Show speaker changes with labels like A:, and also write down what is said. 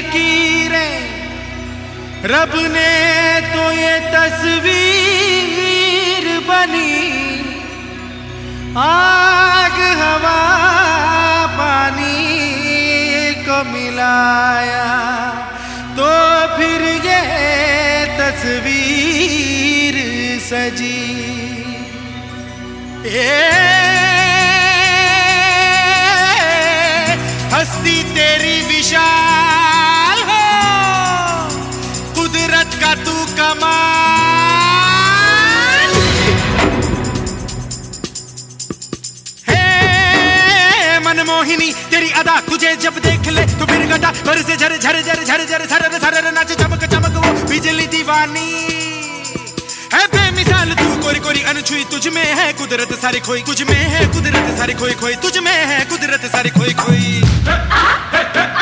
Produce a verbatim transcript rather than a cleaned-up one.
A: लकीरें रब ने तो ये तस्वीर बनी, आग हवा पानी को मिलाया तो फिर ये तस्वीर सजी। ए हस्ती तेरी विशाल हो, कुदरत का तू कमाल है। मनमोहिनी तेरी अदा तुझे जब देख ले तो फिर घटा भर से झर झर झर झर झर झर झर नाच चमक चमक वो बिजली दीवानी है। बेमिसाल तू कोरी कोरी अनछुई, तुझ में है कुदरत सारी खोई, तुझ में है कुदरत सारी खोई खोई, तुझ में है कुदरत सारी खोई खोई।